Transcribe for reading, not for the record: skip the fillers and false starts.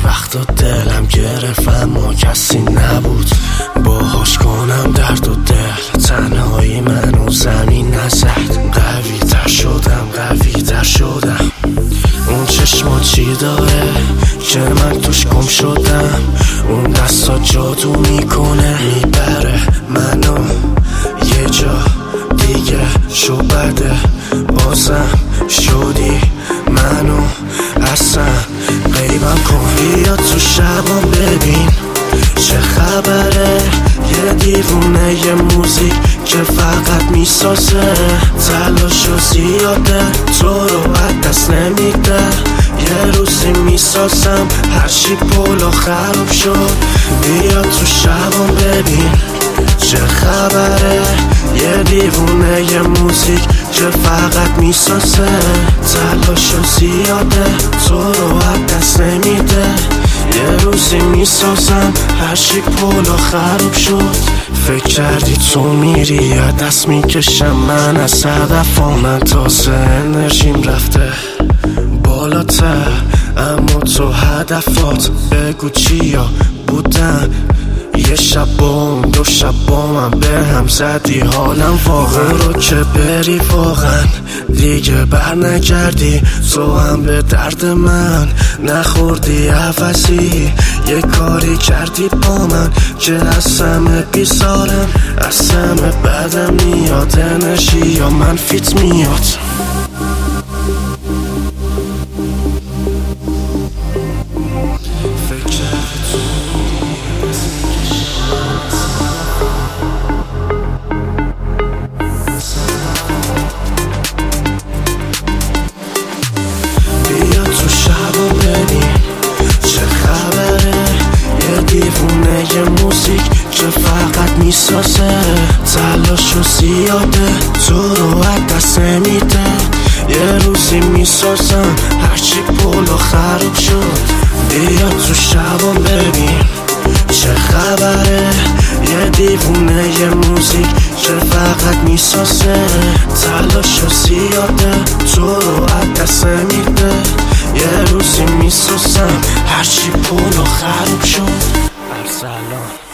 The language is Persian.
وقتا دلم گرفت اما کسی نبود باهاش کنم درد و دل. تنهایی منو زمین نزد، قوی تر شدم. اون چشما چی داره که من توش گم شدم؟ اون دستا جادو میکنه، میبره منو یه جا دیگه. شو بده بازم شدی منو اصلا غیبم کن. بیا تو شبام ببین چه خبره، یه دیوونه یه موزیک که فقط میسازه. تلاشو زیاده تو رو دست نمیده. یه روزی میسازم هرچی پولو خراب شد. بیا تو شبام ببین چه خبره، یه دیوونه یه موزیک که فقط میسازه. تلاشو زیاده تو رو دست نمیده. یه روزی میسازم هرچی پولو خراب شد. فکر کردی تو میری یا دست میکشم من از هدفم. من تازه انرژیم رفته بالاتر، اما تو هدفات بگو چیا بودن. یه شب دو شب با من به هم زدی حالم واقعا رو که بری واقعا دیگه بر نگردی. تو هم به درد من نخوردی عوضی، یه کاری کردی با من که از همه بیزارم. از همه بدم میاد انرژی یا منفیت میاد. دیوونه یه موزیک که فقط میسازه. تلاشو زیاده تو رو دست نمیده. یه روزی میسازم هرچی پولو خراب شد. بیا تو شبام ببین چه خبره، یه دیوونه یه موزیک که فقط میسازه. تلاشو زیاده تو رو دست نمیده. یه روزی میسازم هرچی پولو خراب شد. ارسلان